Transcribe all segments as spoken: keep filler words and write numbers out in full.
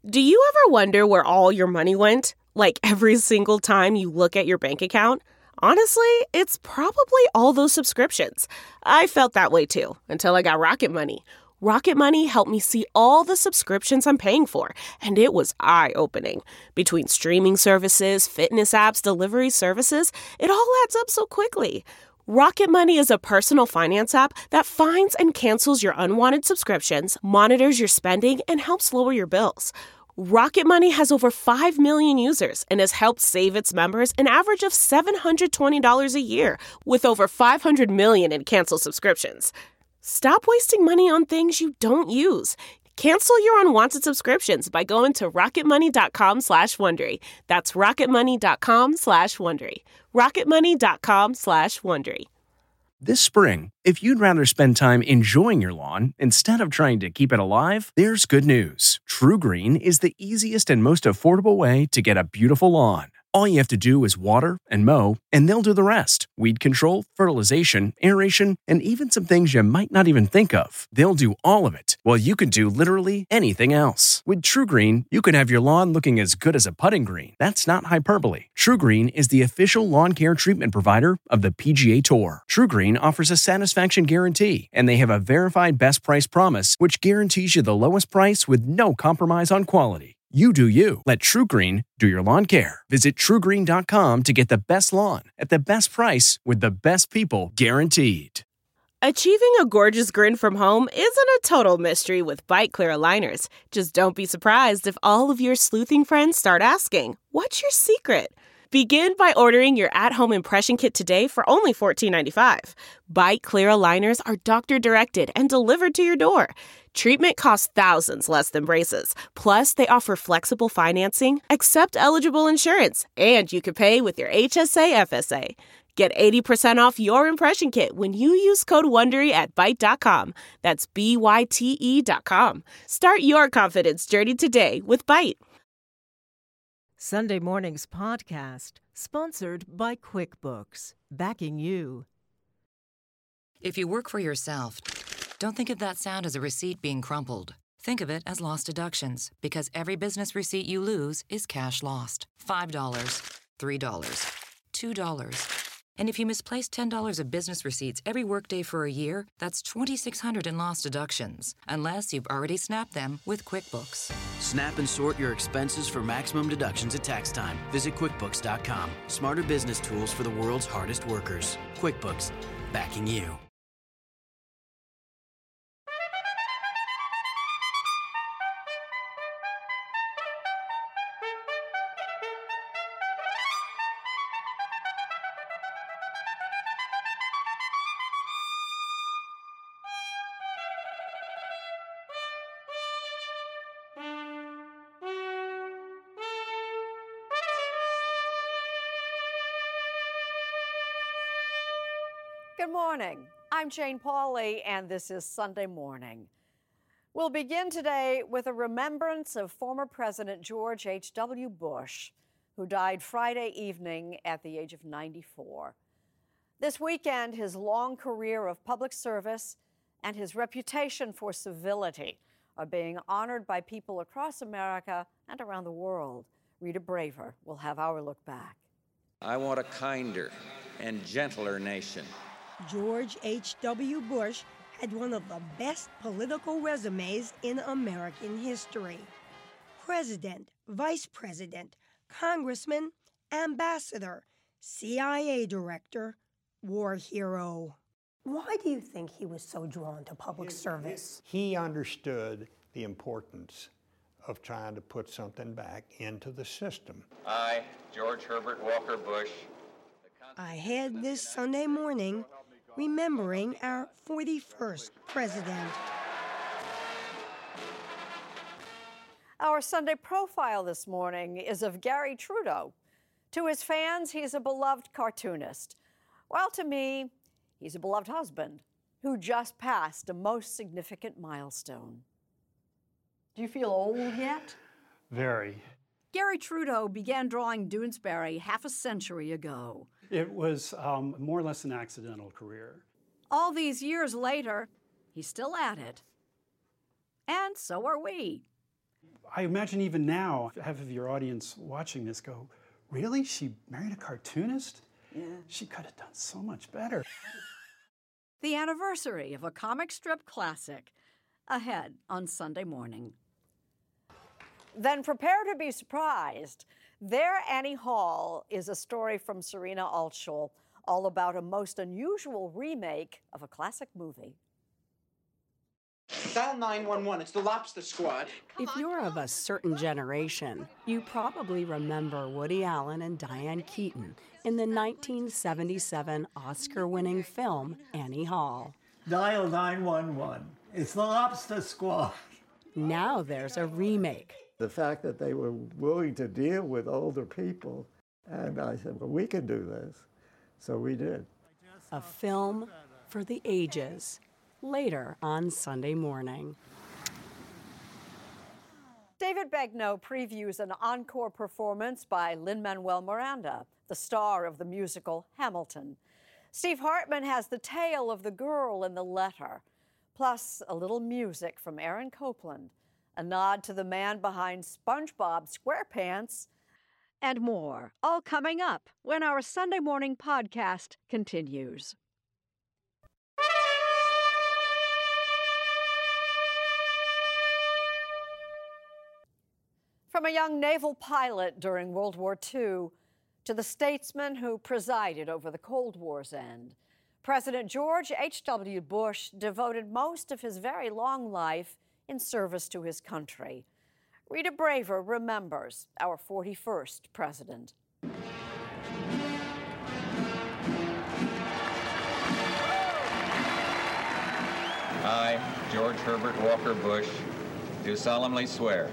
Do you ever wonder where all your money went? Like every single time you look at your bank account? Honestly, it's probably all those subscriptions. I felt that way too, until I got Rocket Money. Rocket Money helped me see all the subscriptions I'm paying for, and it was eye-opening. Between streaming services, fitness apps, delivery services, it all adds up so quickly. Rocket Money is a personal finance app that finds and cancels your unwanted subscriptions, monitors your spending, and helps lower your bills. Rocket Money has over five million users and has helped save its members an average of seven hundred twenty dollars a year, with over five hundred million in canceled subscriptions. Stop wasting money on things you don't use. Cancel your unwanted subscriptions by going to rocketmoney.com slash Wondery. That's rocketmoney.com slash Wondery. rocketmoney.com slash Wondery. This spring, if you'd rather spend time enjoying your lawn instead of trying to keep it alive, there's good news. TruGreen is the easiest and most affordable way to get a beautiful lawn. All you have to do is water and mow, and they'll do the rest. Weed control, fertilization, aeration, and even some things you might not even think of. They'll do all of it, while you can do literally anything else. With TruGreen, you can have your lawn looking as good as a putting green. That's not hyperbole. TruGreen is the official lawn care treatment provider of the P G A Tour. TruGreen offers a satisfaction guarantee, and they have a verified best price promise, which guarantees you the lowest price with no compromise on quality. You do you. Let TruGreen do your lawn care. Visit True Green dot com to get the best lawn at the best price with the best people guaranteed. Achieving a gorgeous grin from home isn't a total mystery with Bite Clear aligners. Just don't be surprised if all of your sleuthing friends start asking, "What's your secret?" Begin by ordering your at-home impression kit today for only fourteen ninety-five. Bite Clear aligners are doctor-directed and delivered to your door. Treatment costs thousands less than braces. Plus, they offer flexible financing, accept eligible insurance, and you can pay with your H S A F S A. Get eighty percent off your impression kit when you use code WONDERY at Byte dot com. That's B Y T E dot com. Start your confidence journey today with Byte. Sunday Morning's podcast, sponsored by QuickBooks, backing you. If you work for yourself, don't think of that sound as a receipt being crumpled. Think of it as lost deductions, because every business receipt you lose is cash lost. five dollars, three dollars, two dollars. And if you misplace ten dollars of business receipts every workday for a year, that's twenty-six hundred dollars in lost deductions, unless you've already snapped them with QuickBooks. Snap and sort your expenses for maximum deductions at tax time. Visit QuickBooks dot com. Smarter business tools for the world's hardest workers. QuickBooks, backing you. Good morning. I'm Jane Pauley, and this is Sunday Morning. We'll begin today with a remembrance of former President George H W Bush, who died Friday evening at the age of ninety-four. This weekend, his long career of public service and his reputation for civility are being honored by people across America and around the world. Rita Braver will have our look back. I want a kinder and gentler nation. George H W Bush had one of the best political resumes in American history. President, vice president, congressman, ambassador, C I A director, war hero. Why do you think he was so drawn to public service? He understood the importance of trying to put something back into the system. I, George Herbert Walker Bush. Ahead this Sunday morning, remembering our forty-first president. Our Sunday profile this morning is of Gary Trudeau. To his fans, he's a beloved cartoonist. While to me, he's a beloved husband who just passed a most significant milestone. Do you feel old yet? Very. Gary Trudeau began drawing Doonesbury half a century ago. It was um, more or less an accidental career. All these years later, he's still at it. And so are we. I imagine even now, half of your audience watching this go, really? She married a cartoonist? Yeah. She could have done so much better. The anniversary of a comic strip classic, ahead on Sunday morning. Then prepare to be surprised. There, Annie Hall is a story from Serena Altschul, all about a most unusual remake of a classic movie. Dial nine one one, it's the Lobster Squad. If you're of a certain generation, you probably remember Woody Allen and Diane Keaton in the nineteen seventy-seven Oscar-winning film Annie Hall. Dial nine one one, it's the Lobster Squad. Now there's a remake. The fact that they were willing to deal with older people, and I said, well, we can do this. So we did. A film for the ages. Later on Sunday morning. David Begnaud previews an encore performance by Lin-Manuel Miranda, the star of the musical Hamilton. Steve Hartman has the tale of the girl in the letter, plus a little music from Aaron Copland, a nod to the man behind SpongeBob SquarePants, and more, all coming up when our Sunday morning podcast continues. From a young naval pilot during World War Two to the statesman who presided over the Cold War's end, President George H W Bush devoted most of his very long life in service to his country. Rita Braver remembers our forty-first president. I, George Herbert Walker Bush, do solemnly swear.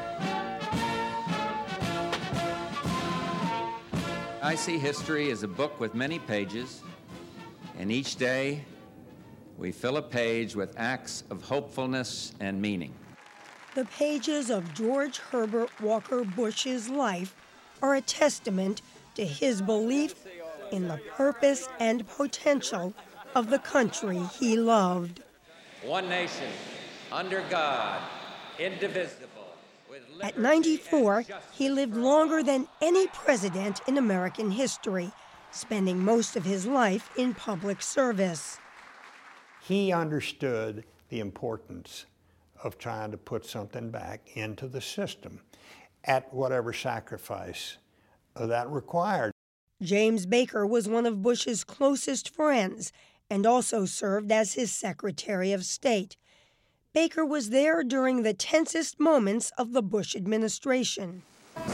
I see history as a book with many pages, and each day we fill a page with acts of hopefulness and meaning. The pages of George Herbert Walker Bush's life are a testament to his belief in the purpose and potential of the country he loved. One nation, under God, indivisible. At ninety-four, he lived longer than any president in American history, spending most of his life in public service. He understood the importance of trying to put something back into the system at whatever sacrifice that required. James Baker was one of Bush's closest friends and also served as his Secretary of State. Baker was there during the tensest moments of the Bush administration,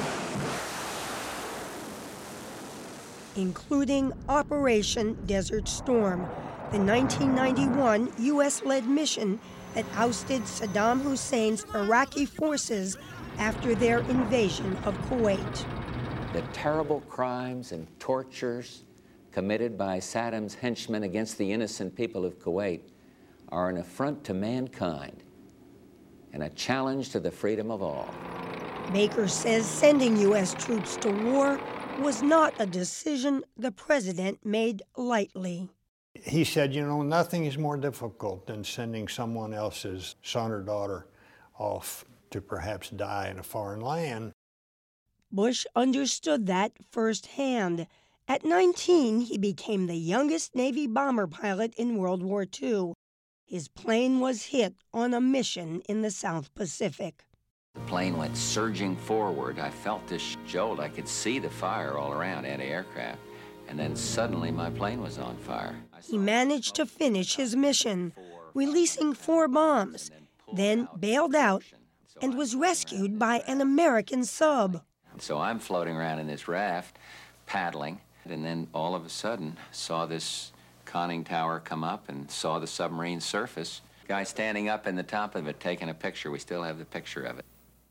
including Operation Desert Storm, the nineteen ninety-one U S-led mission that ousted Saddam Hussein's Iraqi forces after their invasion of Kuwait. The terrible crimes and tortures committed by Saddam's henchmen against the innocent people of Kuwait are an affront to mankind and a challenge to the freedom of all. Baker says sending U S troops to war was not a decision the president made lightly. He said, you know, nothing is more difficult than sending someone else's son or daughter off to perhaps die in a foreign land. Bush understood that firsthand. At nineteen, he became the youngest Navy bomber pilot in World War Two. His plane was hit on a mission in the South Pacific. The plane went surging forward. I felt this jolt. I could see the fire all around, anti-aircraft. And then suddenly my plane was on fire. He managed to finish his mission, releasing four bombs, then bailed out and was rescued by an American sub. So I'm floating around in this raft, paddling, and then all of a sudden saw this conning tower come up and saw the submarine surface. Guy standing up in the top of it taking a picture. We still have the picture of it.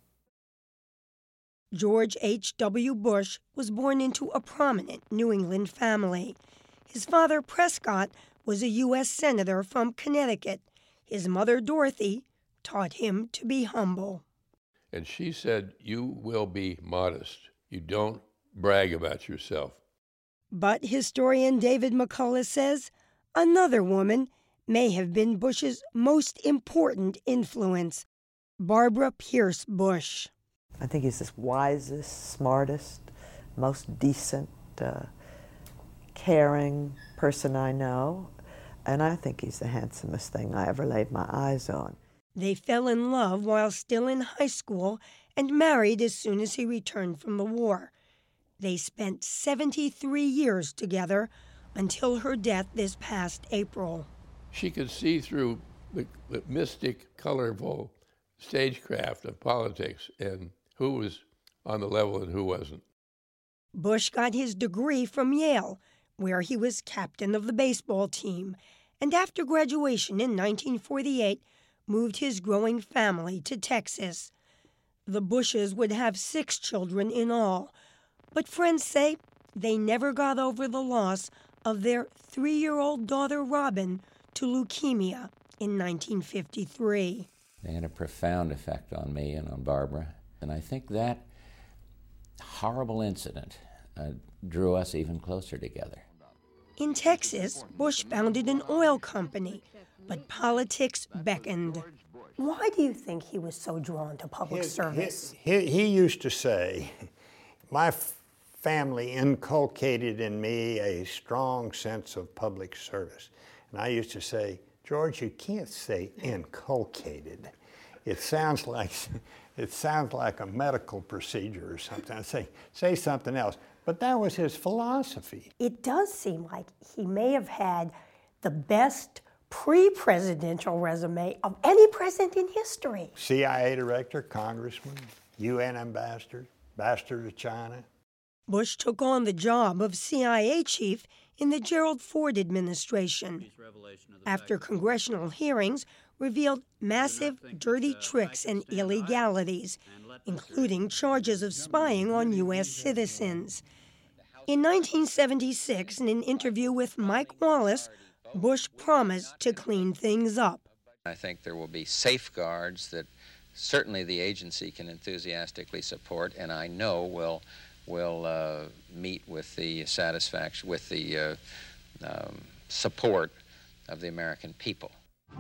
George H W Bush was born into a prominent New England family. His father, Prescott, was a U S senator from Connecticut. His mother, Dorothy, taught him to be humble. And she said, you will be modest. You don't brag about yourself. But historian David McCullough says another woman may have been Bush's most important influence, Barbara Pierce Bush. I think he's the wisest, smartest, most decent, uh, caring person I know. And I think he's the handsomest thing I ever laid my eyes on. They fell in love while still in high school and married as soon as he returned from the war. They spent seventy-three years together until her death this past April. She could see through the, the mystic, colorful stagecraft of politics and who was on the level and who wasn't. Bush got his degree from Yale, where he was captain of the baseball team, and after graduation in nineteen forty-eight, moved his growing family to Texas. The Bushes would have six children in all, but friends say they never got over the loss of their three-year-old daughter Robin to leukemia in nineteen fifty-three. They had a profound effect on me and on Barbara, and I think that horrible incident uh, drew us even closer together. In Texas, Bush founded an oil company, but politics beckoned. Why do you think he was so drawn to public his, service? His, he, he used to say, my family inculcated in me a strong sense of public service. And I used to say, George, you can't say inculcated. It sounds like it sounds like a medical procedure or something. I say, say something else. But that was his philosophy. It does seem like he may have had the best pre-presidential resume of any president in history. C I A director, congressman, U N ambassador, ambassador to China. Bush took on the job of C I A chief in the Gerald Ford administration. After congressional hearings revealed massive dirty tricks and illegalities, including charges of spying on U S citizens. In nineteen seventy-six, in an interview with Mike Wallace, Bush promised to clean things up. I think there will be safeguards that certainly the agency can enthusiastically support, and I know will will uh, meet with the satisfaction, with the uh, um, support of the American people.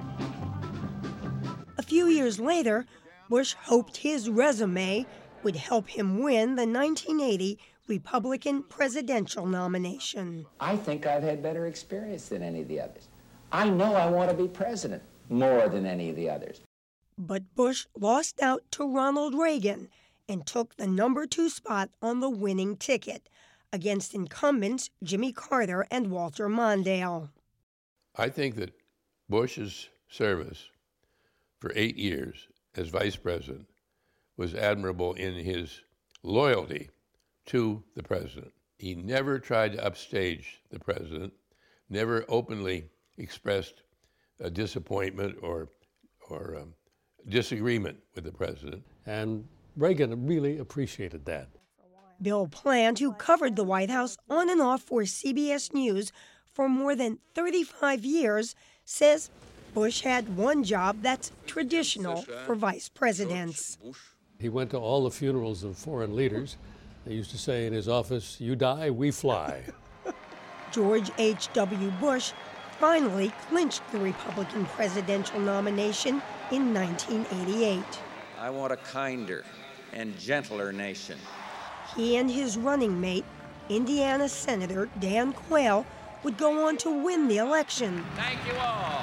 A few years later, Bush hoped his resume would help him win the nineteen eighty Republican presidential nomination. I think I've had better experience than any of the others. I know I want to be president more than any of the others. But Bush lost out to Ronald Reagan and took the number two spot on the winning ticket against incumbents Jimmy Carter and Walter Mondale. I think that Bush's service for eight years as vice president was admirable in his loyalty to the president. He never tried to upstage the president, never openly expressed a disappointment or, or um, disagreement with the president. And Reagan really appreciated that. Bill Plant, who covered the White House on and off for C B S News for more than thirty-five years, says Bush had one job that's traditional for vice presidents. He went to all the funerals of foreign leaders. They used to say in his office, "You die, we fly." George H W Bush finally clinched the Republican presidential nomination in nineteen eighty-eight. I want a kinder and gentler nation. He and his running mate, Indiana Senator Dan Quayle, would go on to win the election. Thank you all.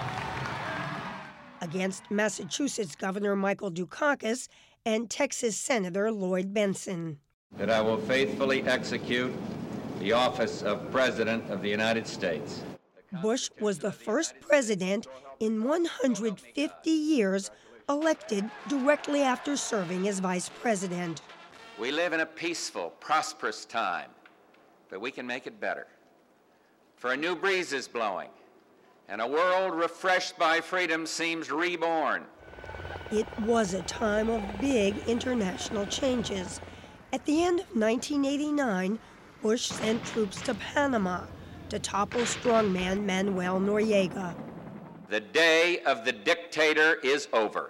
Against Massachusetts Governor Michael Dukakis and Texas Senator Lloyd Bentsen. That I will faithfully execute the office of President of the United States. Bush was the first president in one hundred fifty years elected directly after serving as vice president. We live in a peaceful, prosperous time, but we can make it better. For a new breeze is blowing, and a world refreshed by freedom seems reborn. It was a time of big international changes. At the end of nineteen eighty-nine, Bush sent troops to Panama to topple strongman Manuel Noriega. The day of the dictator is over.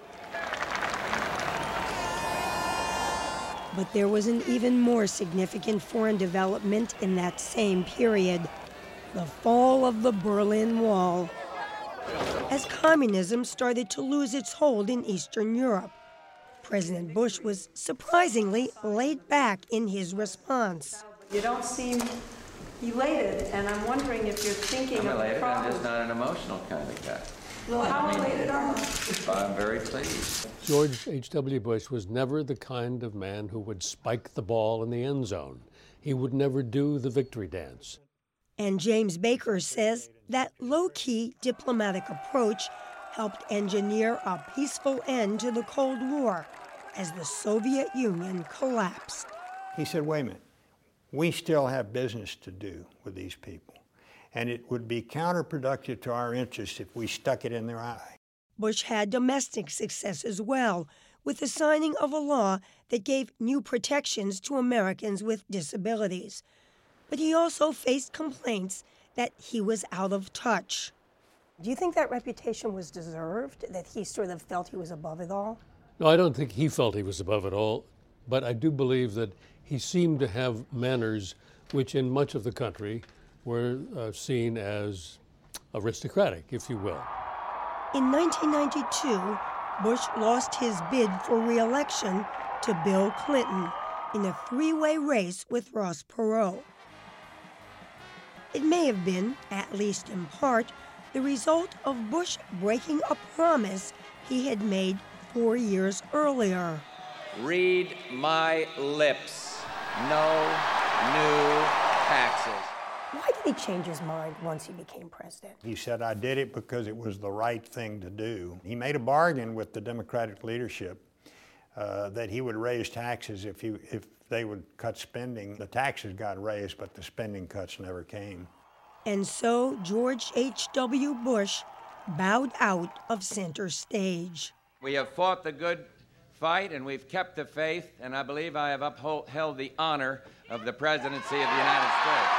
But there was an even more significant foreign development in that same period, the fall of the Berlin Wall. as communism started to lose its hold in Eastern Europe. President Bush was surprisingly laid back in his response. You don't seem elated, and I'm wondering if you're thinking I'm of elated, the I'm problem. just not an emotional kind of guy. Well, how I mean, elated are you? I'm very pleased. George H W. Bush was never the kind of man who would spike the ball in the end zone. He would never do the victory dance. And James Baker says that low-key diplomatic approach helped engineer a peaceful end to the Cold War as the Soviet Union collapsed. He said, wait a minute, we still have business to do with these people, and it would be counterproductive to our interests if we stuck it in their eye. Bush had domestic success as well, with the signing of a law that gave new protections to Americans with disabilities. But he also faced complaints that he was out of touch. Do you think that reputation was deserved, that he sort of felt he was above it all? No, I don't think he felt he was above it all, but I do believe that he seemed to have manners which in much of the country were uh, seen as aristocratic, if you will. In nineteen ninety-two, Bush lost his bid for re-election to Bill Clinton in a three-way race with Ross Perot. It may have been, at least in part, the result of Bush breaking a promise he had made four years earlier. Read my lips. No new taxes. Why did he change his mind once he became president? He said, I did it because it was the right thing to do. He made a bargain with the Democratic leadership uh, that he would raise taxes if, he, if they would cut spending. The taxes got raised, but the spending cuts never came. And so George H W. Bush bowed out of center stage. We have fought the good fight and we've kept the faith, and I believe I have upheld the honor of the presidency of the United States.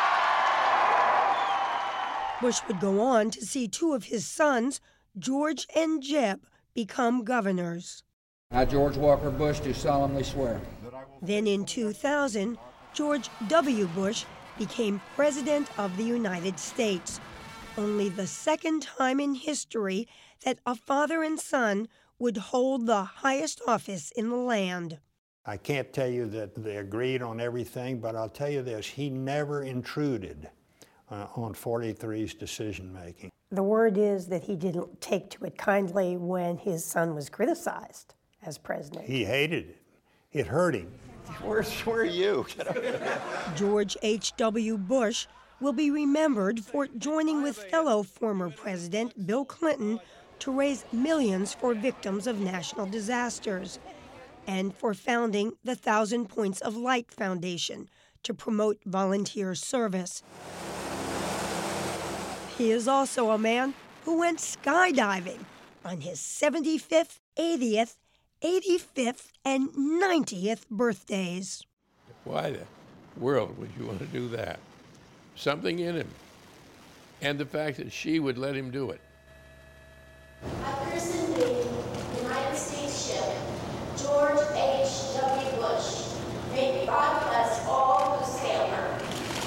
Bush would go on to see two of his sons, George and Jeb, become governors. I, George Walker Bush, do solemnly swear. Then in two thousand, George W. Bush became President of the United States, only the second time in history that a father and son would hold the highest office in the land. I can't tell you that they agreed on everything, but I'll tell you this, he never intruded uh, on forty-three's decision-making. The word is that he didn't take to it kindly when his son was criticized as president. He hated it. It hurt him. Where's, where are you? George H W. Bush will be remembered for joining with fellow former President Bill Clinton to raise millions for victims of national disasters, and for founding the Thousand Points of Light Foundation to promote volunteer service. He is also a man who went skydiving on his seventy-fifth, eightieth, eighty-fifth, and ninetieth birthdays. Why the world would you want to do that? Something in him. And the fact that she would let him do it. I christened the United States ship George H W. Bush. May God bless all who sail her.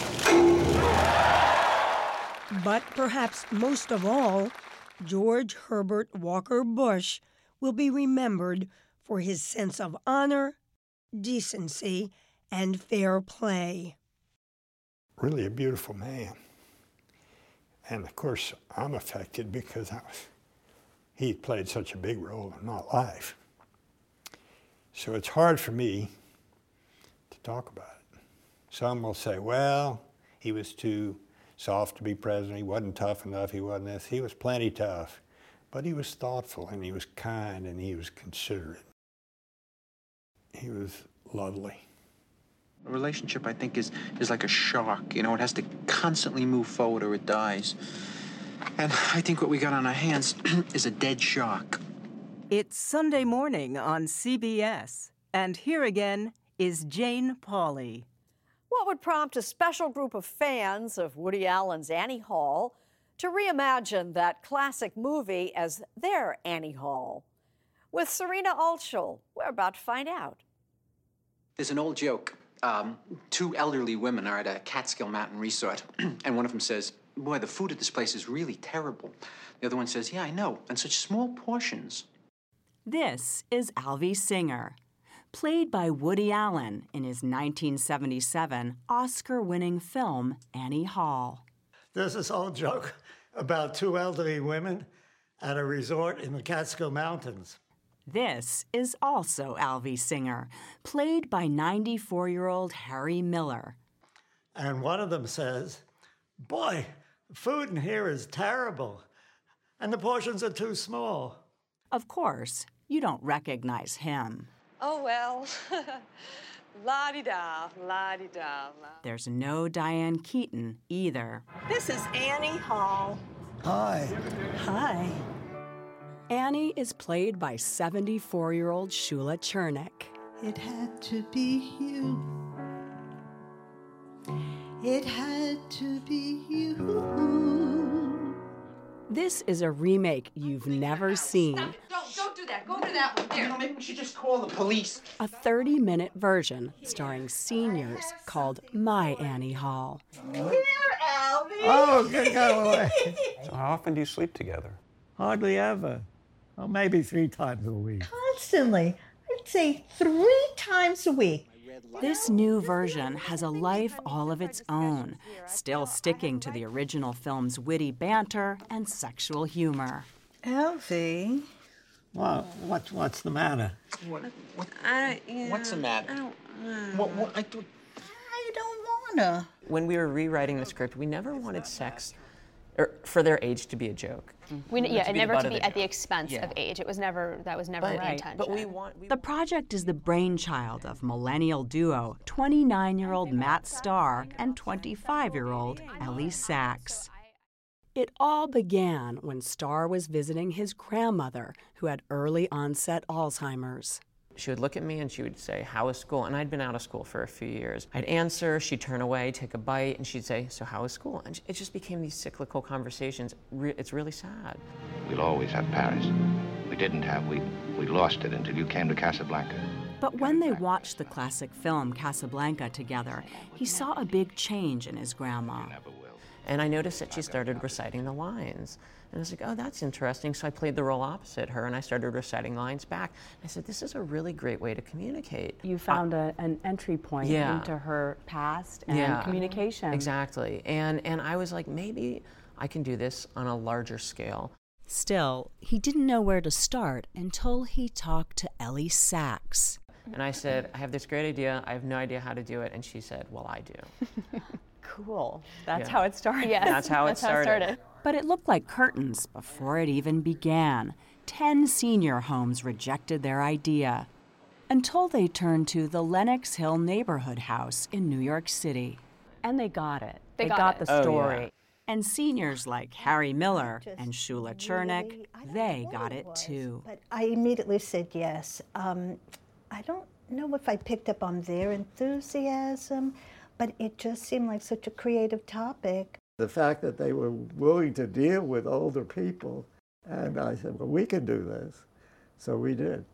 But perhaps most of all, George Herbert Walker Bush will be remembered for his sense of honor, decency, and fair play. Really a beautiful man. And of course, I'm affected because I was, he played such a big role in my life. So it's hard for me to talk about it. Some will say, well, he was too soft to be president, he wasn't tough enough, he wasn't this. He was plenty tough, but he was thoughtful and he was kind and he was considerate. He was lovely. A relationship, I think, is, is like a shark. You know, it has to constantly move forward or it dies. And I think what we got on our hands is a dead shark. It's Sunday morning on C B S. And here again is Jane Pauley. What would prompt a special group of fans of Woody Allen's Annie Hall to reimagine that classic movie as their Annie Hall? With Serena Altschul, we're about to find out. There's an old joke. Um, two elderly women are at a Catskill Mountain resort, and one of them says, boy, the food at this place is really terrible. The other one says, yeah, I know, and such small portions. This is Alvy Singer, played by Woody Allen in his nineteen seventy-seven Oscar-winning film, Annie Hall. There's this old joke about two elderly women at a resort in the Catskill Mountains. This is also Alvy Singer, played by ninety-four-year-old Harry Miller. And one of them says, boy, the food in here is terrible, and the portions are too small. Of course, you don't recognize him. Oh, well, la-di-da, la-di-da. There's no Diane Keaton either. This is Annie Hall. Hi. Hi. Annie is played by seventy-four-year-old Shula Chernick. It had to be you. It had to be you. This is a remake you've never seen. Don't, don't do that. Go to that one. There. You know, maybe we should just call the police. A thirty-minute version starring seniors called My Annie Hall. Here, Alvy. Oh, good, go away. So how often do you sleep together? Hardly ever. Well, maybe three times a week. Constantly. I'd say three times a week. This new version has a life all of its own, still sticking to the original film's witty banter and sexual humor. Alvy. Well, what's, what's the matter? What, what, I, yeah, what's the matter? I don't, uh, What, what, I thought... I don't wanna. When we were rewriting the script, we never wanted sex or for their age to be a joke. We, yeah, to be never the to butt be of the at the joke. expense Yeah. of age. It was never, that was never But, the right, intention. but we want... We The project is the brainchild of millennial duo twenty-nine-year-old Matt Starr and twenty-five-year-old Ellie Sachs. It all began when Starr was visiting his grandmother, who had early onset Alzheimer's. She would look at me and she would say, how is school? And I'd been out of school for a few years. I'd answer, she'd turn away, take a bite, and she'd say, so how is school? And it just became these cyclical conversations. Re- it's really sad. We'll always have Paris. We didn't have, we, we lost it until you came to Casablanca. But when they watched the classic film Casablanca together, he saw a big change in his grandma. And I noticed that she started reciting the lines. And I was like, oh, that's interesting. So I played the role opposite her, and I started reciting lines back. I said, this is a really great way to communicate. You found a, an entry point Yeah. into her past and Yeah, communication. Exactly. And, and I was like, maybe I can do this on a larger scale. Still, he didn't know where to start until he talked to Ellie Sachs. And I said, I have this great idea. I have no idea how to do it. And she said, well, I do. Cool. That's Yeah. how it started. Yes, That's how it that's how it started. started. But it looked like curtains before it even began. Ten senior homes rejected their idea until they turned to the Lenox Hill Neighborhood House in New York City. And they got it. They They, got got, it. the Oh, story. yeah. And seniors like Harry Miller and Shula Chernick, they got it too. But I immediately said yes. Um, I don't know if I picked up on their enthusiasm, but it just seemed like such a creative topic. The fact that they were willing to deal with older people, and I said, well, we can do this. So we did.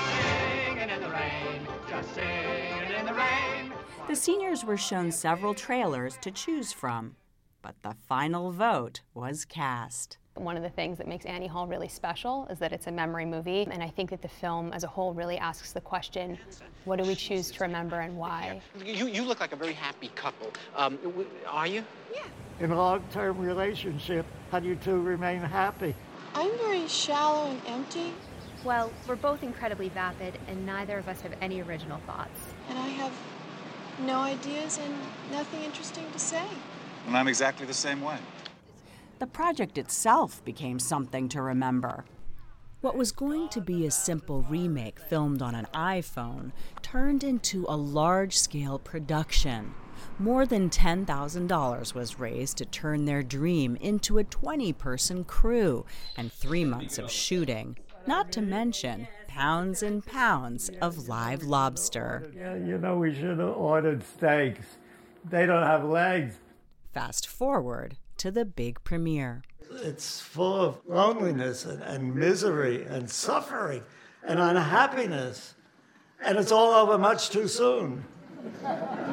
The seniors were shown several trailers to choose from, but the final vote was cast. One of the things that makes Annie Hall really special is that it's a memory movie, and I think that the film as a whole really asks the question, what do we choose to remember and why? You, you look like a very happy couple. Um, w- are you? In a long-term relationship, how do you two remain happy? I'm very shallow and empty, Well, we're both incredibly vapid, and neither of us have any original thoughts. and I have no ideas and nothing interesting to say. And I'm exactly the same way. The project itself became something to remember. What was going to be a simple remake filmed on an iPhone turned into a large-scale production. More than ten thousand dollars was raised to turn their dream into a twenty-person crew and three months of shooting, not to mention pounds and pounds of live lobster. Yeah, you know, we should have ordered steaks. They don't have legs. Fast forward to the big premiere. It's full of loneliness and, and misery and suffering and unhappiness. And it's all over much too soon.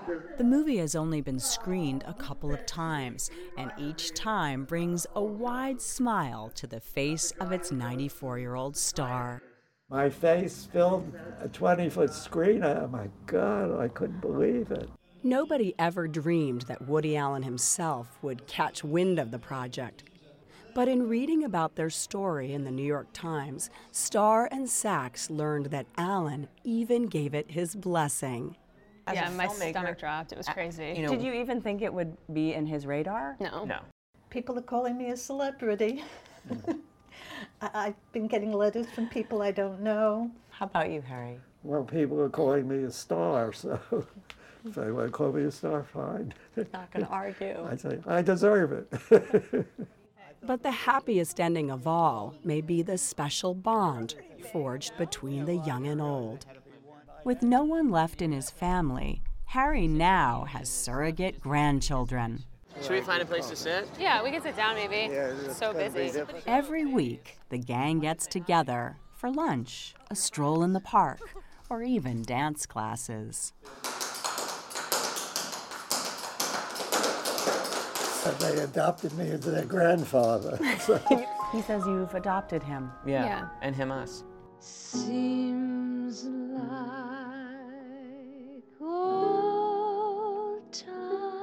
The movie has only been screened a couple of times, and each time brings a wide smile to the face of its ninety-four-year-old star. My face filled a twenty-foot screen. Oh, my God, I couldn't believe it. Nobody ever dreamed that Woody Allen himself would catch wind of the project. But in reading about their story in the New York Times, Starr and Sachs learned that Allen even gave it his blessing. As yeah, my stomach dropped. It was crazy. You know, Did you even think it would be in his radar? No. No. People are calling me a celebrity. I- I've been getting letters from people I don't know. How about you, Harry? Well, people are calling me a star, so if they want to call me a star, fine. Not going to argue. I say, I deserve it. But the happiest ending of all may be the special bond forged between the young and old. With no one left in his family, Harry now has surrogate grandchildren. Should we find a place to sit? Yeah, we can sit down maybe. Yeah, so busy. Every week, the gang gets together for lunch, a stroll in the park, or even dance classes. And they adopted me as their grandfather. So. He says you've adopted him. Yeah, Yeah. and him us. Seems like old times.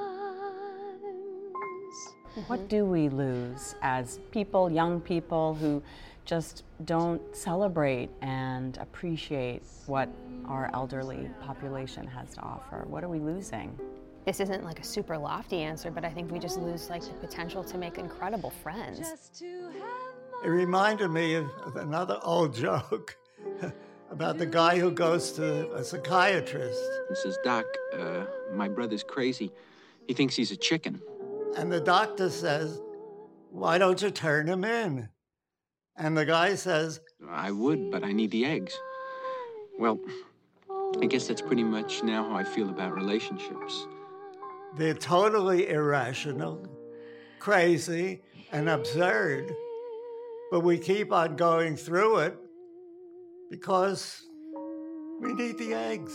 What do we lose as people, young people, who just don't celebrate and appreciate what our elderly population has to offer? What are we losing? This isn't like a super lofty answer, but I think we just lose like the potential to make incredible friends. It reminded me of, of another old joke about the guy who goes to a psychiatrist. He says, Doc, uh, my brother's crazy. He thinks he's a chicken. And the doctor says, why don't you turn him in? And the guy says, I would, but I need the eggs. Well, I guess that's pretty much now how I feel about relationships. they're totally irrational, crazy, and absurd. But we keep on going through it because we need the eggs.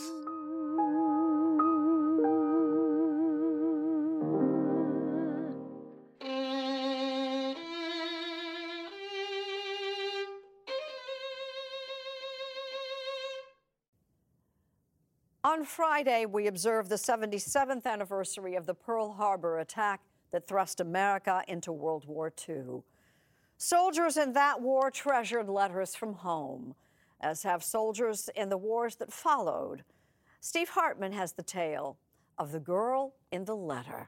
On Friday, we observed the seventy-seventh anniversary of the Pearl Harbor attack that thrust America into World War Two. Soldiers in that war treasured letters from home, as have soldiers in the wars that followed. Steve Hartman has the tale of the girl in the letter.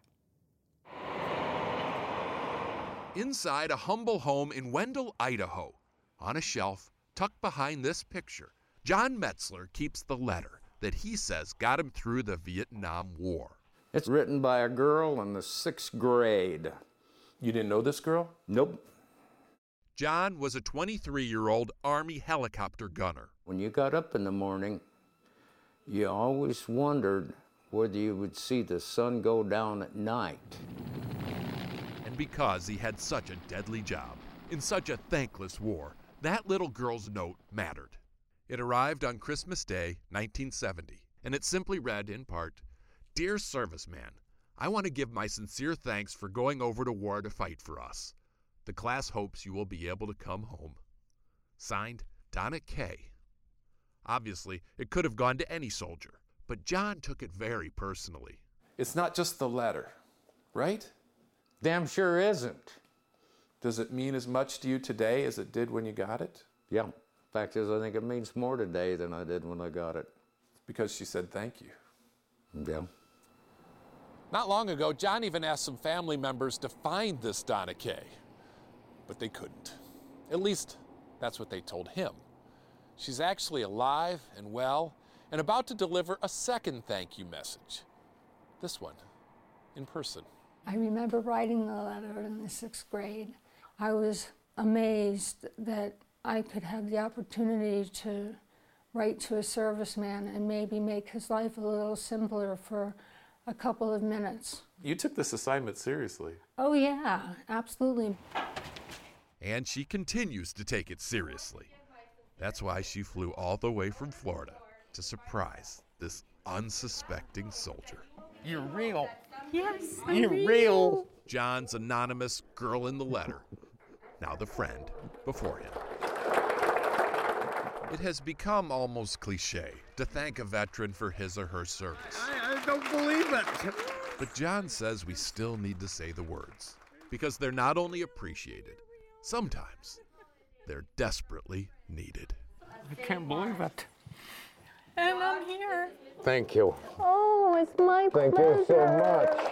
Inside a humble home in Wendell, Idaho, on a shelf tucked behind this picture, John Metzler keeps the letter that he says got him through the Vietnam War. It's written by a girl in the sixth grade. You didn't know this girl? Nope. John was a twenty-three-year-old Army helicopter gunner. When you got up in the morning, you always wondered whether you would see the sun go down at night. And because he had such a deadly job, in such a thankless war, that little girl's note mattered. It arrived on Christmas Day, nineteen seventy, and it simply read, in part, "Dear serviceman, I want to give my sincere thanks for going over to war to fight for us. The class hopes you will be able to come home." Signed, Donna Kay. Obviously, it could have gone to any soldier, but John took it very personally. It's not just the letter, right? Damn sure isn't. Does it mean as much to you today as it did when you got it? Yeah. Fact is, I think it means more today than I did when I got it. Because she said thank you. Yeah. Not long ago, John even asked some family members to find this Donna Kay, but they couldn't. At least, that's what they told him. She's actually alive and well, and about to deliver a second thank you message. This one, in person. I remember writing the letter in the sixth grade. I was amazed that I could have the opportunity to write to a serviceman and maybe make his life a little simpler for a couple of minutes. You took this assignment seriously. Oh yeah, absolutely. And she continues to take it seriously. That's why she flew all the way from Florida to surprise this unsuspecting soldier. You're real. Yes, You're real. John's anonymous girl in the letter, now the friend before him. It has become almost cliche to thank a veteran for his or her service. I, I don't believe it. But John says we still need to say the words, because they're not only appreciated, sometimes they're desperately needed. I can't believe it. And I'm here. Thank you. Oh, it's my Thank pleasure. you so much.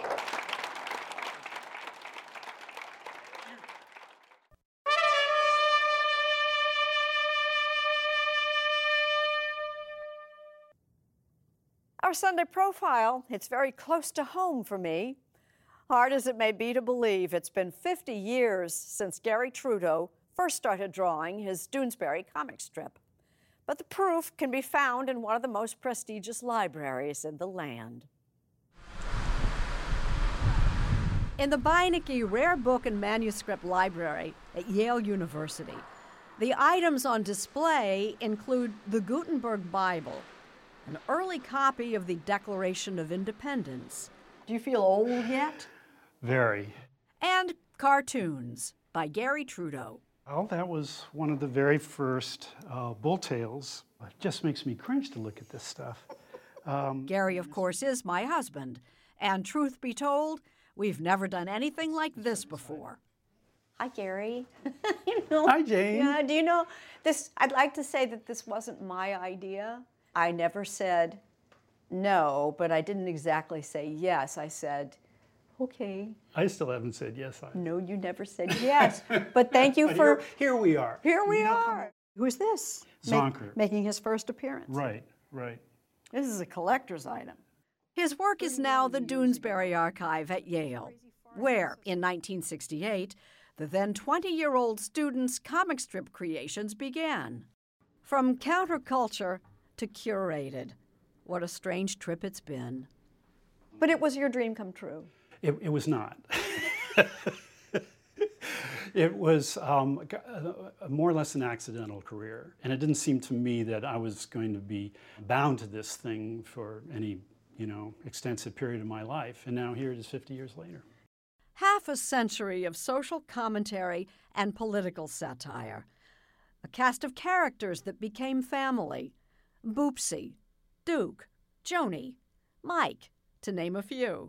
Our Sunday profile, it's very close to home for me. Hard as it may be to believe, it's been fifty years since Gary Trudeau first started drawing his Doonesbury comic strip. But the proof can be found in one of the most prestigious libraries in the land. In the Beinecke Rare Book and Manuscript Library at Yale University, the items on display include the Gutenberg Bible, an early copy of the Declaration of Independence. Do you feel old yet? Very. And cartoons by Gary Trudeau. Well, that was one of the very first uh, bull tales. It just makes me cringe to look at this stuff. Um, Gary, of course, is my husband. And truth be told, we've never done anything like this before. Hi, Gary. you know, Hi, Jane. Yeah, do you know this? I'd like to say that this wasn't my idea. I never said no, but I didn't exactly say yes. I said, okay. I still haven't said yes. I... No, you never said yes. But thank you But for... Here, here we are. Here we are. Who's this? Zonker. Make, making his first appearance. Right, right. This is a collector's item. His work is now the Doonesbury Archive at Yale, where, in nineteen sixty-eight, the then twenty-year-old student's comic strip creations began. From counterculture to curated. What a strange trip it's been. But it was your dream come true. It, it was not. It was um, a, a more or less an accidental career. And it didn't seem to me that I was going to be bound to this thing for any, you know, extensive period of my life. And now here it is fifty years later. Half a century of social commentary and political satire. A cast of characters that became family. Boopsy, Duke, Joni, Mike, to name a few.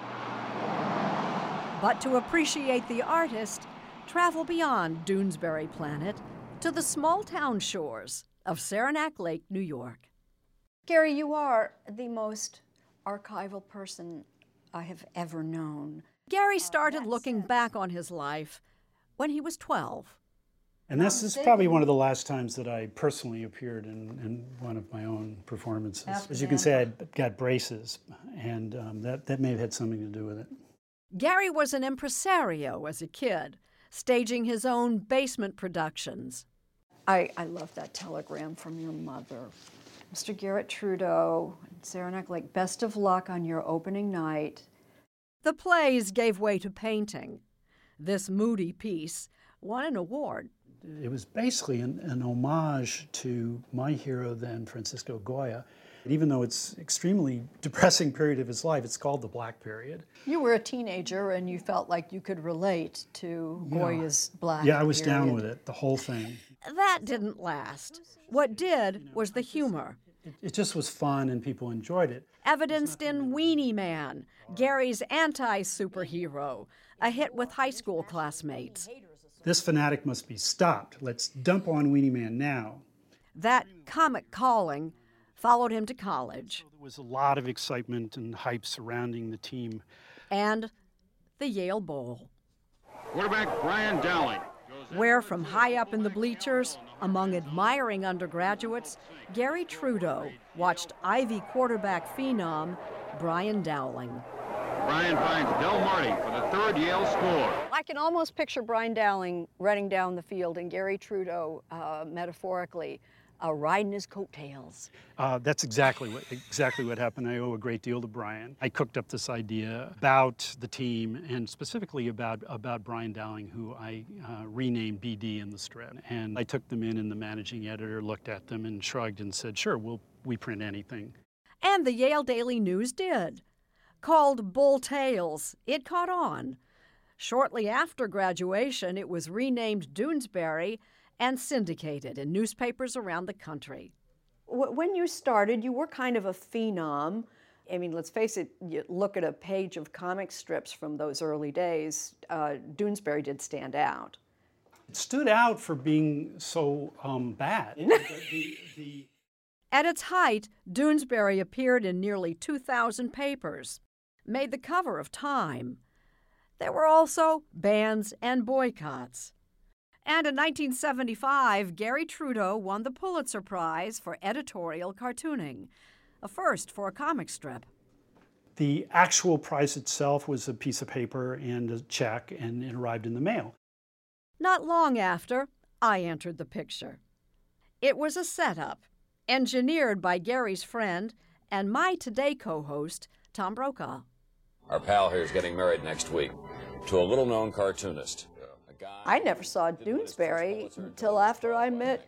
But to appreciate the artist, travel beyond Doonesbury Planet to the small town shores of Saranac Lake, New York. Gary, you are the most archival person I have ever known. Gary started looking back on his life when he was twelve. And this is probably one of the last times that I personally appeared in, in one of my own performances. After As you can that. see, I got braces, and um, that, that may have had something to do with it. Gary was an impresario as a kid, staging his own basement productions. I, I love that telegram from your mother. Mister Garrett Trudeau, Saranac Lake, best of luck on your opening night. The plays gave way to painting. This moody piece won an award. It was basically an, an homage to my hero then, Francisco Goya. Even though it's an extremely depressing period of his life, it's called the Black Period. You were a teenager and you felt like you could relate to Yeah. Goya's Black Yeah, I was period. down with it, the whole thing. That didn't last. What did was the humor. It, it just was fun and people enjoyed it. Evidenced in Weenie Man, Gary's anti-superhero, a hit with high school classmates. This fanatic must be stopped. Let's dump on Weenie Man now. That comic calling followed him to college. There was a lot of excitement and hype surrounding the team. And the Yale Bowl, Quarterback Brian Dowling. where from high up in the bleachers, among admiring undergraduates, Gary Trudeau watched Ivy quarterback phenom Brian Dowling. Brian finds Del Marty for the third Yale score. I can almost picture Brian Dowling running down the field and Gary Trudeau, uh, metaphorically, uh, riding his coattails. Uh, that's exactly what exactly what happened. I owe a great deal to Brian. I cooked up this idea about the team and specifically about, about Brian Dowling, who I uh, renamed B D in the strip. And I took them in and the managing editor looked at them and shrugged and said, sure, we'll, we print anything. And the Yale Daily News did. Called Bull Tales, it caught on. Shortly after graduation, it was renamed Doonesbury and syndicated in newspapers around the country. When you started, you were kind of a phenom. I mean, let's face it, you look at a page of comic strips from those early days, uh, Doonesbury did stand out. It stood out for being so um, bad. the, the, the... At its height, Doonesbury appeared in nearly two thousand papers, made the cover of Time. There were also bans and boycotts. And in nineteen seventy-five, Gary Trudeau won the Pulitzer Prize for editorial cartooning, a first for a comic strip. The actual prize itself was a piece of paper and a check, and it arrived in the mail. Not long after, I entered the picture. It was a setup, engineered by Gary's friend and my Today co-host, Tom Brokaw. Our pal here is getting married next week to a little-known cartoonist. I never saw Doonesbury until after I met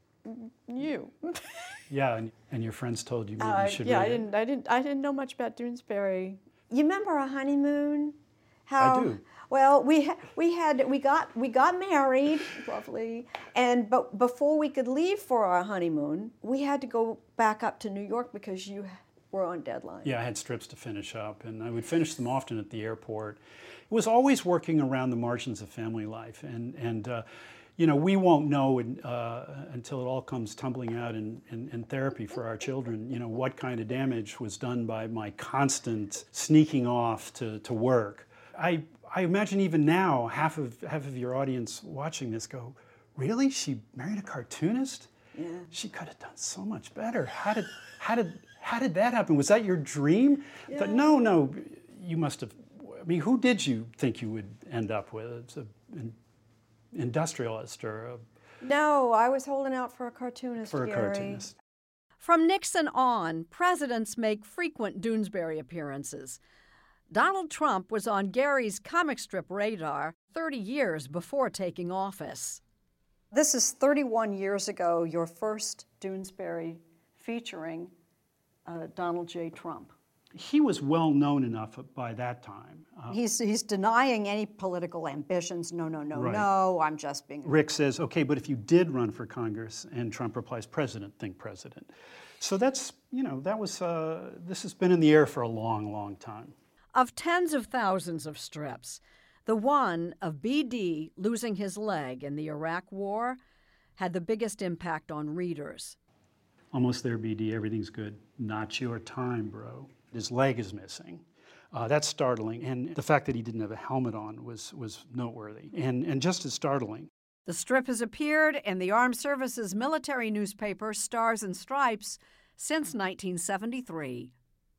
you. Yeah, and, and your friends told you maybe uh, you should yeah, read I didn't, I didn't. I didn't know much about Doonesbury. You remember our honeymoon? How, I do. Well, we ha- we had we got we got married, lovely, and but before we could leave for our honeymoon, we had to go back up to New York because you were on deadline. Yeah, I had strips to finish up, and I would finish them often at the airport. It was always working around the margins of family life, and and uh, you know, we won't know in, uh, until it all comes tumbling out in, in, in therapy for our children, you know, what kind of damage was done by my constant sneaking off to, to work. I I imagine even now, half of half of your audience watching this go, really? She married a cartoonist? Yeah. She could have done so much better. How did how did how did that happen? Was that your dream? Yeah. But no, no, you must have. I mean, who did you think you would end up with? It's a, an industrialist or a... No, I was holding out for a cartoonist, For a Gary. cartoonist. From Nixon on, presidents make frequent Doonesbury appearances. Donald Trump was on Gary's comic strip radar thirty years before taking office. This is thirty-one years ago, your first Doonesbury featuring uh, Donald J. Trump. He was well known enough by that time. Uh, He's, he's denying any political ambitions. No, no, no, Right. no, I'm just being... Rick says, okay, but if you did run for Congress, and Trump replies, president, think president. So that's, you know, that was, uh, this has been in the air for a long, long time. Of tens of thousands of strips, the one of B D losing his leg in the Iraq War had the biggest impact on readers. Almost there, B D, everything's good. Not your time, bro. His leg is missing. Uh, that's startling, and the fact that he didn't have a helmet on was, was noteworthy, and, and just as startling. The strip has appeared in the Armed Services military newspaper Stars and Stripes since nineteen seventy-three.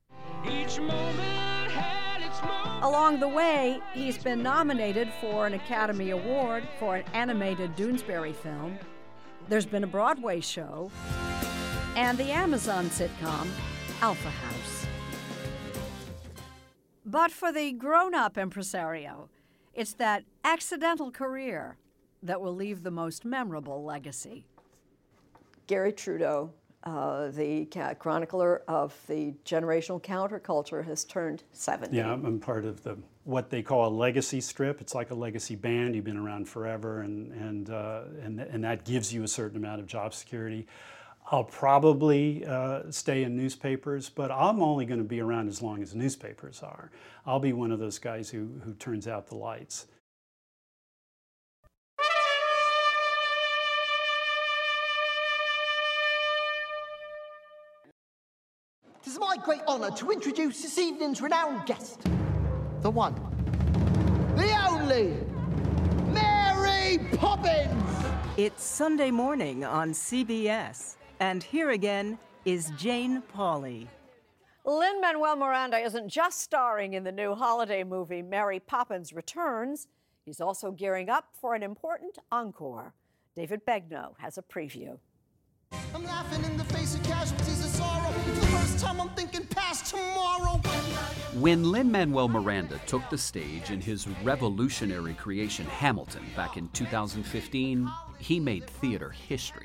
Each moment had its moment. Along the way, he's been nominated for an Academy Award for an animated Doonesbury film. There's been a Broadway show, and the Amazon sitcom Alpha House. But for the grown-up impresario, it's that accidental career that will leave the most memorable legacy. Gary Trudeau, uh, the ca- chronicler of the generational counterculture, has turned seventy. Yeah, I'm part of the what they call a legacy strip. It's like a legacy band. You've been around forever, and and uh, and and that gives you a certain amount of job security. I'll probably uh, stay in newspapers, but I'm only going to be around as long as newspapers are. I'll be one of those guys who, who turns out the lights. It is my great honour to introduce this evening's renowned guest, the one, the only, Mary Poppins! It's Sunday morning on C B S. And here again is Jane Pauley. Lin-Manuel Miranda isn't just starring in the new holiday movie Mary Poppins Returns. He's also gearing up for an important encore. David Begnaud has a preview. I'm laughing in the face of casualties of sorrow. For the first time I'm thinking past tomorrow. When Lin-Manuel Miranda took the stage in his revolutionary creation Hamilton back in two thousand fifteen, he made theater history.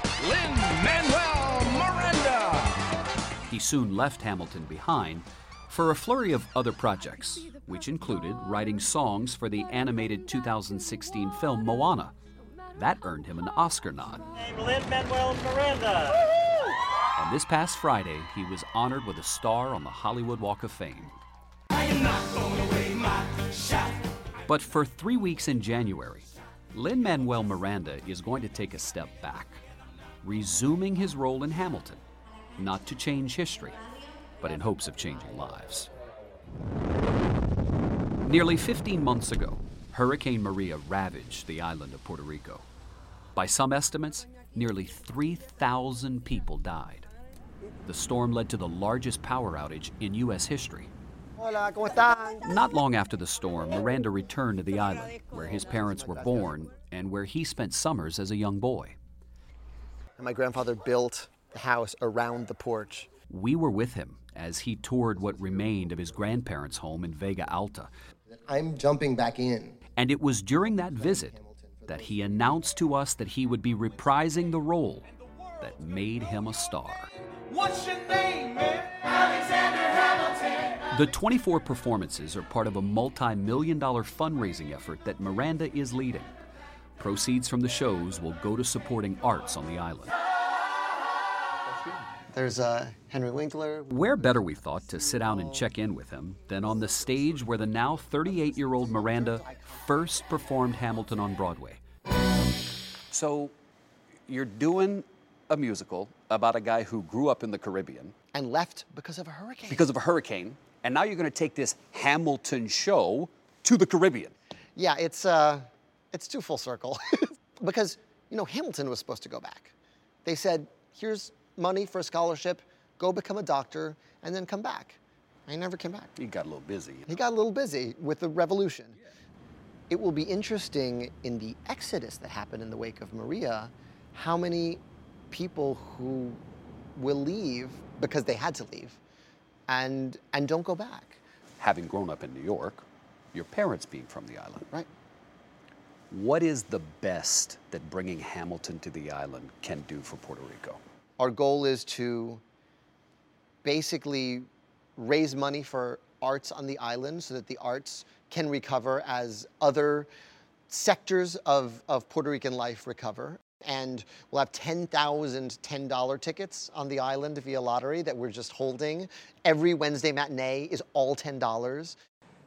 Lin-Manuel Miranda! He soon left Hamilton behind For a flurry of other projects, which included writing songs for the animated two thousand sixteen film Moana, that earned him an Oscar nod. Lin-Manuel Miranda. And this past Friday, he was honored with a star on the Hollywood Walk of Fame. But for three weeks in January, Lin-Manuel Miranda is going to take a step back, resuming his role in Hamilton, not to change history, but in hopes of changing lives. Nearly fifteen months ago, Hurricane Maria ravaged the island of Puerto Rico. By some estimates, nearly three thousand people died. The storm led to the largest power outage in U S history. Hola, ¿cómo están? Not long after the storm, Miranda returned to the island, where his parents were born and where he spent summers as a young boy. And my grandfather built the house around the porch. We were with him as he toured what remained of his grandparents' home in Vega Alta. I'm jumping back in. And it was during that visit that he announced to us that he would be reprising the role that made him a star. What's your name, man? Alexander Hamilton. The twenty-four performances are part of a multi-million dollar fundraising effort that Miranda is leading. Proceeds from the shows will go to supporting arts on the island. There's uh, Henry Winkler. Where better, we thought, to sit down and check in with him than on the stage where the now thirty-eight-year-old Miranda first performed Hamilton on Broadway. So, you're doing a musical about a guy who grew up in the Caribbean. And left because of a hurricane. Because of a hurricane. And now you're going to take this Hamilton show to the Caribbean. Yeah, it's, uh, it's too full circle. Because, you know, Hamilton was supposed to go back. They said, here's money for a scholarship, go become a doctor, and then come back. And he never came back. He got a little busy. He got a little busy with the revolution. Yeah. It will be interesting in the exodus that happened in the wake of Maria, how many people who will leave because they had to leave and, and don't go back. Having grown up in New York, your parents being from the island. Right. What is the best that bringing Hamilton to the island can do for Puerto Rico? Our goal is to basically raise money for arts on the island so that the arts can recover as other sectors of, of Puerto Rican life recover. And we'll have ten thousand ten dollar tickets on the island via lottery that we're just holding. Every Wednesday matinee is all ten dollars.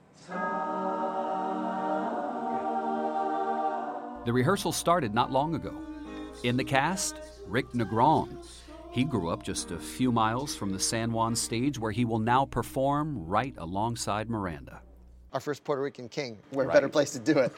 The rehearsal started not long ago. In the cast, Rick Negron. He grew up just a few miles from the San Juan stage where he will now perform right alongside Miranda. Our first Puerto Rican king. What Right. better place to do it?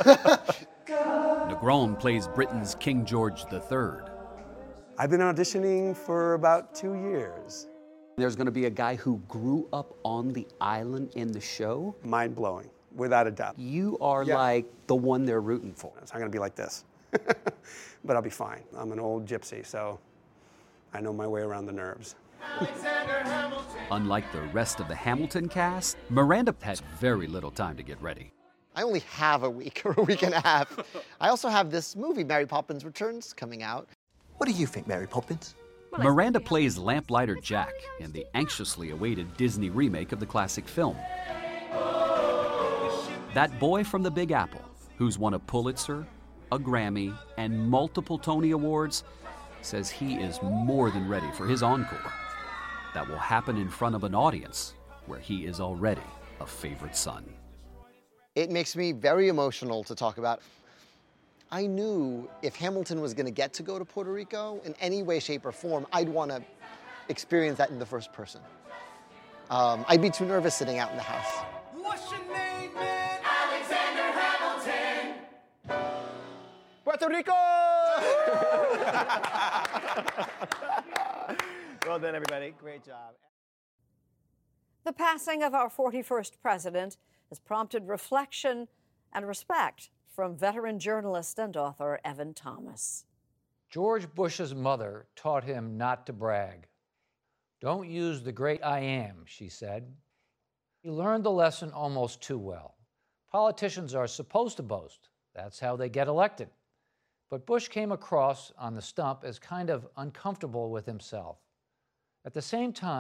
Negron plays Britain's King George the Third. I've been auditioning for about two years. There's going to be a guy who grew up on the island in the show. Mind-blowing, without a doubt. You are Yeah. like the one they're rooting for. It's not going to be like this. But I'll be fine. I'm an old gypsy, so I know my way around the nerves. Unlike the rest of the Hamilton cast, Miranda has very little time to get ready. I only have a week or a week and a half. I also have this movie, Mary Poppins Returns, coming out. What do you think, Mary Poppins? Miranda plays Lamplighter Jack in the anxiously awaited Disney remake of the classic film. That boy from the Big Apple, who's won a Pulitzer, a Grammy, and multiple Tony Awards, says he is more than ready for his encore. That will happen in front of an audience where he is already a favorite son. It makes me very emotional to talk about. I knew if Hamilton was going to get to go to Puerto Rico in any way, shape, or form, I'd want to experience that in the first person. Um, I'd be too nervous sitting out in the house. What's your name, man? Alexander Hamilton. Puerto Rico! Well done, everybody. Great job. The passing of our forty-first president has prompted reflection and respect from veteran journalist and author Evan Thomas. George Bush's mother taught him not to brag. Don't use the great I am, she said. He learned the lesson almost too well. Politicians are supposed to boast. That's how they get elected. But Bush came across on the stump as kind of uncomfortable with himself. At the same time,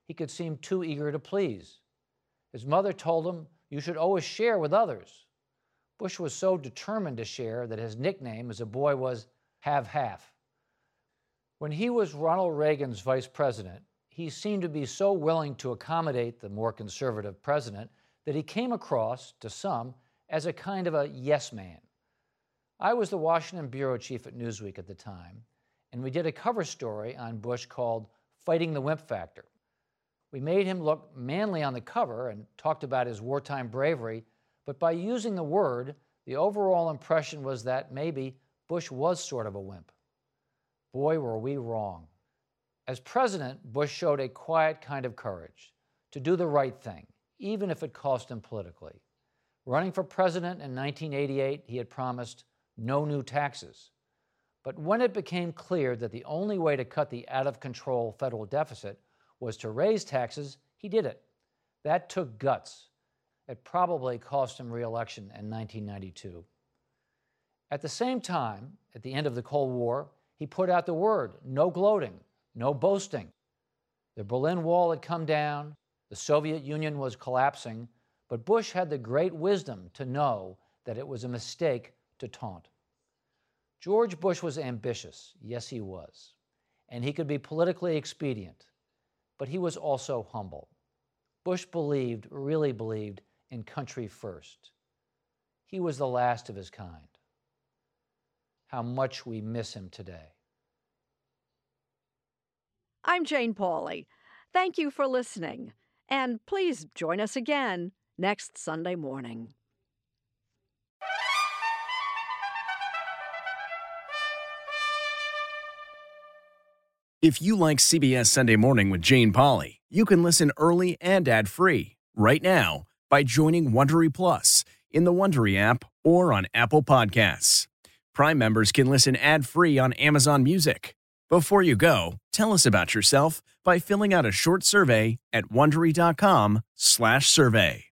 he could seem too eager to please. His mother told him, "You should always share with others." Bush was so determined to share that his nickname as a boy was Have Half. When he was Ronald Reagan's vice president, he seemed to be so willing to accommodate the more conservative president that he came across, to some, as a kind of a yes man. I was the Washington bureau chief at Newsweek at the time, and we did a cover story on Bush called Fighting the Wimp Factor. We made him look manly on the cover and talked about his wartime bravery, but by using the word, the overall impression was that maybe Bush was sort of a wimp. Boy, were we wrong. As president, Bush showed a quiet kind of courage to do the right thing, even if it cost him politically. Running for president in nineteen eighty-eight, he had promised no new taxes. But when it became clear that the only way to cut the out-of-control federal deficit was to raise taxes, he did it. That took guts. It probably cost him re-election in nineteen ninety-two. At the same time, at the end of the Cold War, he put out the word, no gloating, no boasting. The Berlin Wall had come down, the Soviet Union was collapsing, but Bush had the great wisdom to know that it was a mistake to taunt. George Bush was ambitious, yes he was, and he could be politically expedient, but he was also humble. Bush believed, really believed, in country first. He was the last of his kind. How much we miss him today. I'm Jane Pauley. Thank you for listening, and please join us again next Sunday morning. If you like C B S Sunday Morning with Jane Pauley, you can listen early and ad-free right now by joining Wondery Plus in the Wondery app or on Apple Podcasts. Prime members can listen ad-free on Amazon Music. Before you go, tell us about yourself by filling out a short survey at wondery dot com slash survey.